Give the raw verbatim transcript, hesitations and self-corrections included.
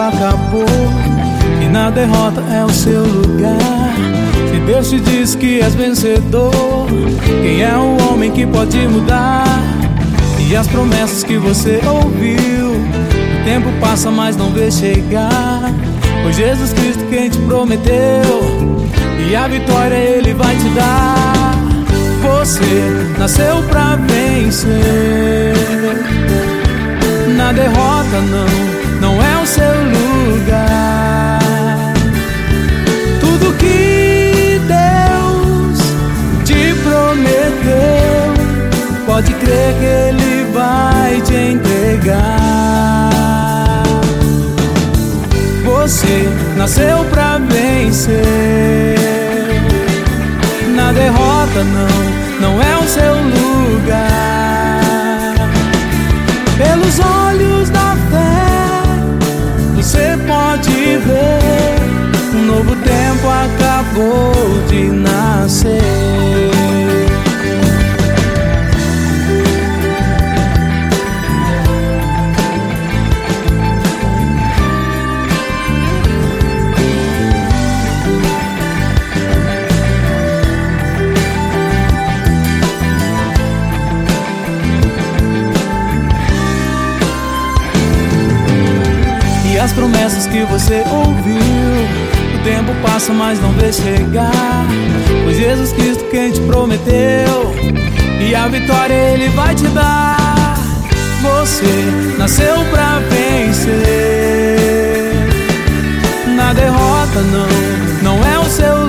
acabou e na derrota é o seu lugar. Se Deus te diz que és vencedor, quem é o homem que pode mudar? E as promessas que você ouviu, o tempo passa mas não vê chegar. Foi Jesus Cristo quem te prometeu, e a vitória Ele vai te dar. Você nasceu pra vencer, na derrota não, não é o seu lugar. Tudo que Deus te prometeu, pode crer que Ele vai te entregar. Você nasceu pra vencer, na derrota não, não é o seu lugar. Pelos olhos da fé você pode ver, um novo tempo acabou de nascer. As promessas que você ouviu, o tempo passa mas não vê chegar. Foi Jesus Cristo quem te prometeu, e a vitória Ele vai te dar. Você nasceu pra vencer, na derrota não, não é o seu